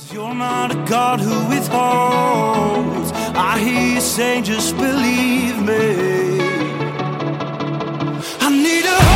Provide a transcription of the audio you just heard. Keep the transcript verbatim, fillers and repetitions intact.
You're not a God who withholds. I hear you saying, just believe me. I need a